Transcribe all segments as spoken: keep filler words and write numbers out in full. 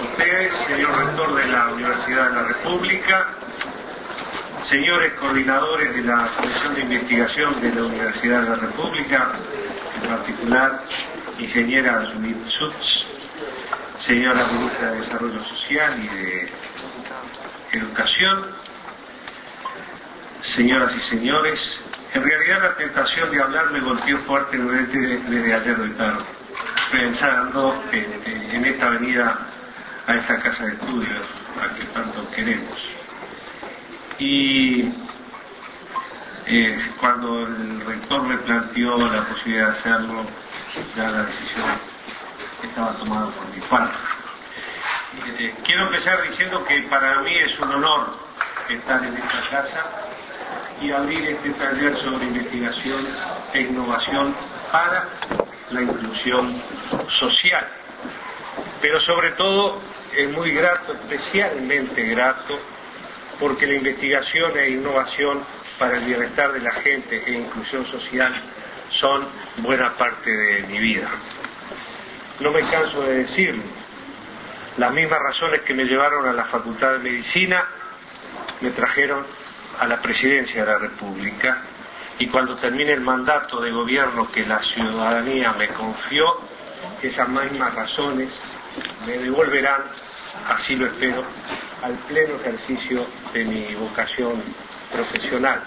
ustedes, señor rector de la Universidad de la República, señores coordinadores de la Comisión de Investigación de la Universidad de la República, en particular ingeniera Judith Schutz, señora ministra de Desarrollo Social y de Educación, señoras y señores, en realidad la tentación de hablar me golpeó fuertemente desde ayer de tarde, pensando en, en esta venida a esta casa de estudios a que tanto queremos. Y eh, cuando el rector me planteó la posibilidad de hacerlo, ya la decisión estaba tomada por mi parte. Eh, quiero empezar diciendo que para mí es un honor estar en esta casa y abrir este taller sobre investigación e innovación para la inclusión social. Pero sobre todo es muy grato, especialmente grato, porque la investigación e innovación para el bienestar de la gente e inclusión social son buena parte de mi vida. No me canso de decirlo. Las mismas razones que me llevaron a la Facultad de Medicina me trajeron a la Presidencia de la República, y cuando termine el mandato de gobierno que la ciudadanía me confió, esas mismas razones me devolverán, así lo espero, al pleno ejercicio de mi vocación profesional.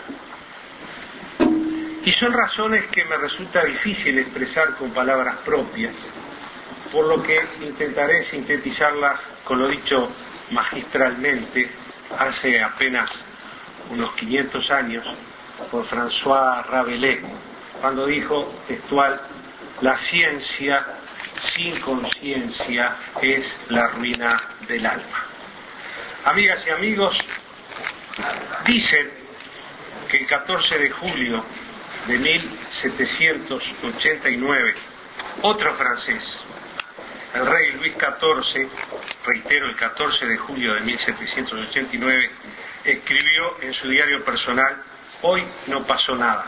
Y son razones que me resulta difícil expresar con palabras propias, por lo que intentaré sintetizarlas con lo dicho magistralmente hace apenas unos quinientos años por François Rabelais, cuando dijo textual: la ciencia sin conciencia es la ruina del alma. Amigas y amigos, dicen que el catorce de julio de mil setecientos ochenta y nueve, otro francés, el rey Luis catorce, reitero, el catorce de julio de mil setecientos ochenta y nueve, escribió en su diario personal: hoy no pasó nada.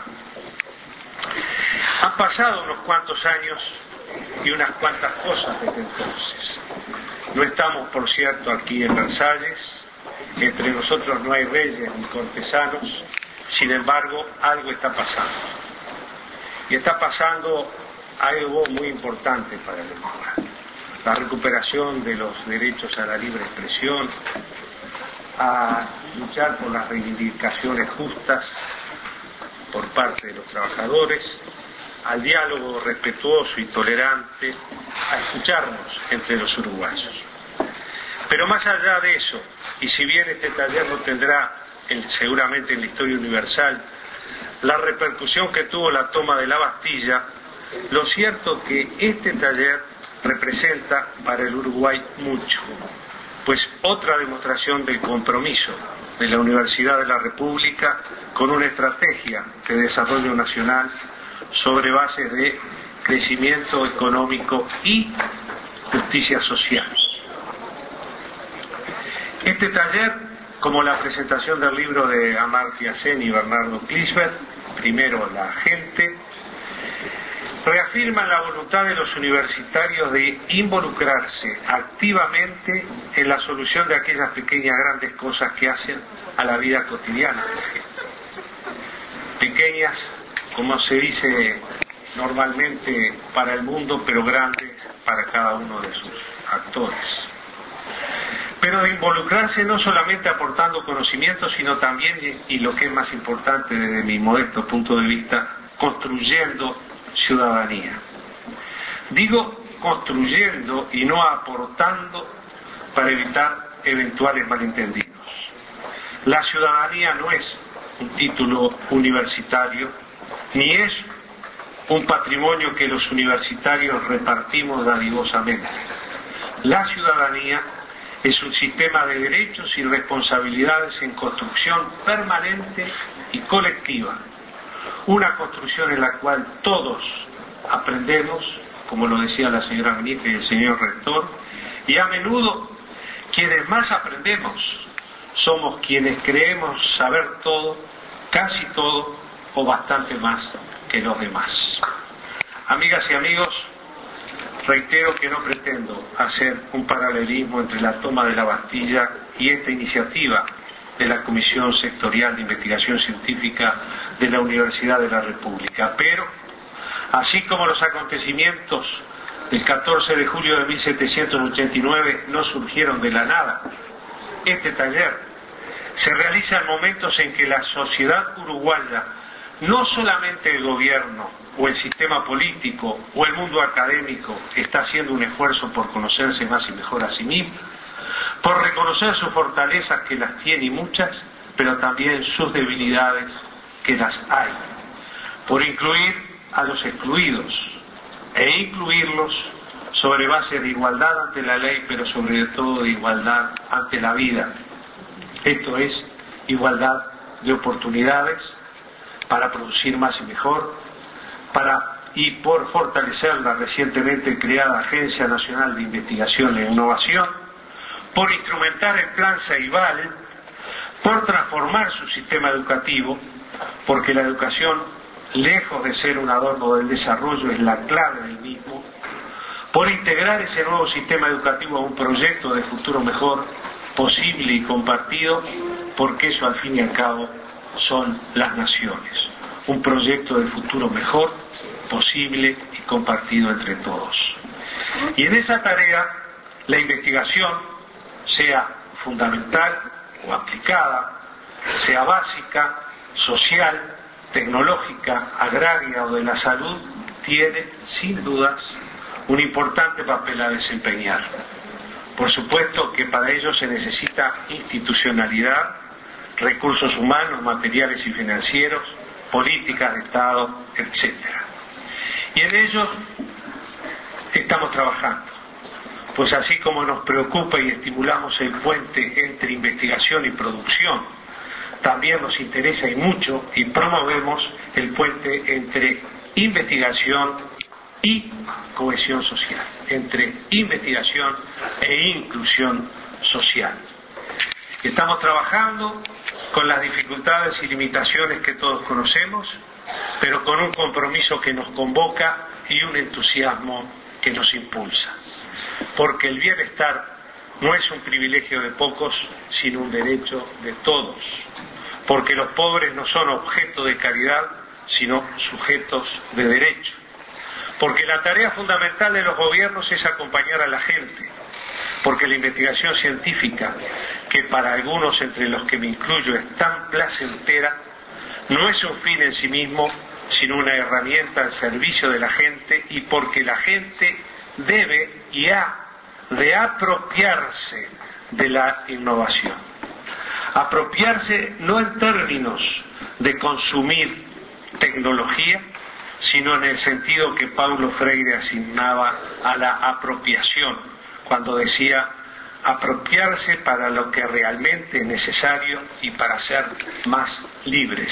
Han pasado unos cuantos años y unas cuantas cosas desde entonces. No estamos, por cierto, aquí en Versalles, entre nosotros no hay reyes ni cortesanos, sin embargo, algo está pasando. Y está pasando algo muy importante para el Uruguay: la recuperación de los derechos a la libre expresión, a luchar por las reivindicaciones justas por parte de los trabajadores, al diálogo respetuoso y tolerante, a escucharnos entre los uruguayos. Pero más allá de eso, y si bien este taller no tendrá en, seguramente en la historia universal la repercusión que tuvo la toma de la Bastilla, lo cierto que este taller representa para el Uruguay mucho, pues otra demostración del compromiso de la Universidad de la República con una estrategia de desarrollo nacional sobre bases de crecimiento económico y justicia social. Este taller, como la presentación del libro de Amartya Sen y Bernardo Klinsberg, primero la gente, reafirman la voluntad de los universitarios de involucrarse activamente en la solución de aquellas pequeñas grandes cosas que hacen a la vida cotidiana de la gente. Pequeñas, como se dice normalmente para el mundo, pero grandes para cada uno de sus actores. Pero de involucrarse no solamente aportando conocimiento, sino también, y lo que es más importante desde mi modesto punto de vista, construyendo ciudadanía. Digo construyendo y no aportando para evitar eventuales malentendidos. La ciudadanía no es un título universitario, ni es un patrimonio que los universitarios repartimos dadivosamente. La ciudadanía es un sistema de derechos y responsabilidades en construcción permanente y colectiva. Una construcción en la cual todos aprendemos, como lo decía la señora ministra y el señor rector, y a menudo quienes más aprendemos somos quienes creemos saber todo, casi todo o bastante más que los demás. Amigas y amigos, Reitero que no pretendo hacer un paralelismo entre la toma de la Bastilla y esta iniciativa de la Comisión Sectorial de Investigación Científica de la Universidad de la República, pero así como los acontecimientos del catorce de julio de mil setecientos ochenta y nueve no surgieron de la nada, este taller se realiza en momentos en que la sociedad uruguaya, no solamente el gobierno o el sistema político o el mundo académico, está haciendo un esfuerzo por conocerse más y mejor a sí mismo, por reconocer sus fortalezas, que las tiene y muchas, pero también sus debilidades, que las hay, por incluir a los excluidos e incluirlos sobre base de igualdad ante la ley, pero sobre todo de igualdad ante la vida. Esto es igualdad de oportunidades para producir más y mejor, para y por fortalecer la recientemente creada Agencia Nacional de Investigación e Innovación, por instrumentar el Plan Ceibal, por transformar su sistema educativo, porque la educación, lejos de ser un adorno del desarrollo, es la clave del mismo, por integrar ese nuevo sistema educativo a un proyecto de futuro mejor, posible y compartido, porque eso al fin y al cabo son las naciones. Un proyecto de futuro mejor, posible y compartido entre todos. Y en esa tarea, la investigación, sea fundamental o aplicada, sea básica, social, tecnológica, agraria o de la salud, tiene, sin dudas, un importante papel a desempeñar. Por supuesto que para ello se necesita institucionalidad, recursos humanos, materiales y financieros, políticas de Estado, etcétera. Y en ello estamos trabajando, pues así como nos preocupa y estimulamos el puente entre investigación y producción, también nos interesa y mucho y promovemos el puente entre investigación y cohesión social, entre investigación e inclusión social. Estamos trabajando con las dificultades y limitaciones que todos conocemos, pero con un compromiso que nos convoca y un entusiasmo que nos impulsa. Porque el bienestar no es un privilegio de pocos, sino un derecho de todos. Porque los pobres no son objeto de caridad, sino sujetos de derecho. Porque la tarea fundamental de los gobiernos es acompañar a la gente. Porque la investigación científica, que para algunos, entre los que me incluyo, es tan placentera, no es un fin en sí mismo, sino una herramienta al servicio de la gente, y porque la gente debe y ha de apropiarse de la innovación. Apropiarse no en términos de consumir tecnología, sino en el sentido que Paulo Freire asignaba a la apropiación, cuando decía apropiarse para lo que realmente es necesario y para ser más libres.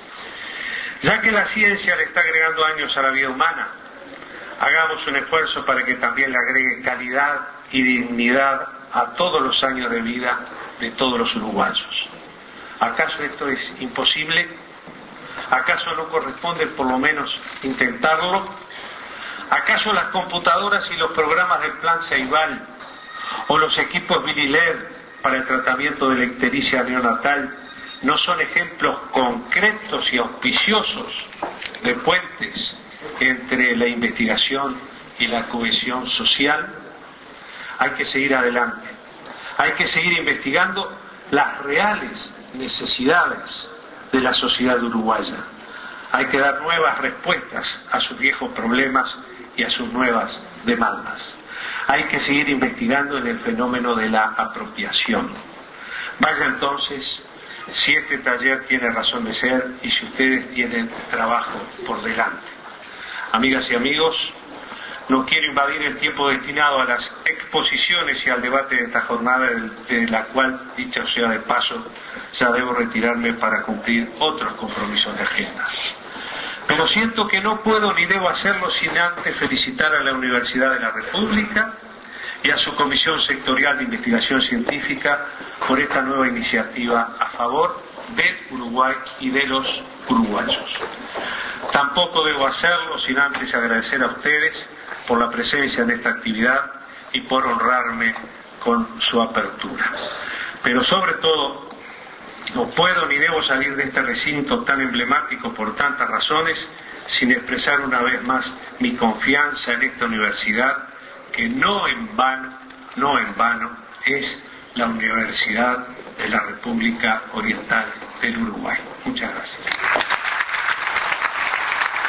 Ya que la ciencia le está agregando años a la vida humana, hagamos un esfuerzo para que también le agregue calidad y dignidad a todos los años de vida de todos los uruguayos. ¿Acaso esto es imposible? ¿Acaso no corresponde por lo menos intentarlo? ¿Acaso las computadoras y los programas del Plan Ceibal o los equipos Billy L E D para el tratamiento de la ictericia neonatal no son ejemplos concretos y auspiciosos de puentes entre la investigación y la cohesión social? Hay que seguir adelante. Hay que seguir investigando las reales necesidades de la sociedad uruguaya. Hay que dar nuevas respuestas a sus viejos problemas y a sus nuevas demandas. Hay que seguir investigando en el fenómeno de la apropiación. Vaya entonces, si este taller tiene razón de ser y si ustedes tienen trabajo por delante. Amigas y amigos, no quiero invadir el tiempo destinado a las exposiciones y al debate de esta jornada, de la cual, dicha sea de paso, ya debo retirarme para cumplir otros compromisos de agenda. Pero siento que no puedo ni debo hacerlo sin antes felicitar a la Universidad de la República y a su Comisión Sectorial de Investigación Científica por esta nueva iniciativa a favor del Uruguay y de los uruguayos. Tampoco debo hacerlo sin antes agradecer a ustedes por la presencia en esta actividad y por honrarme con su apertura. Pero sobre todo, no puedo ni debo salir de este recinto tan emblemático por tantas razones sin expresar una vez más mi confianza en esta universidad, que no en vano, no en vano, es la Universidad de la República Oriental del Uruguay. Muchas gracias.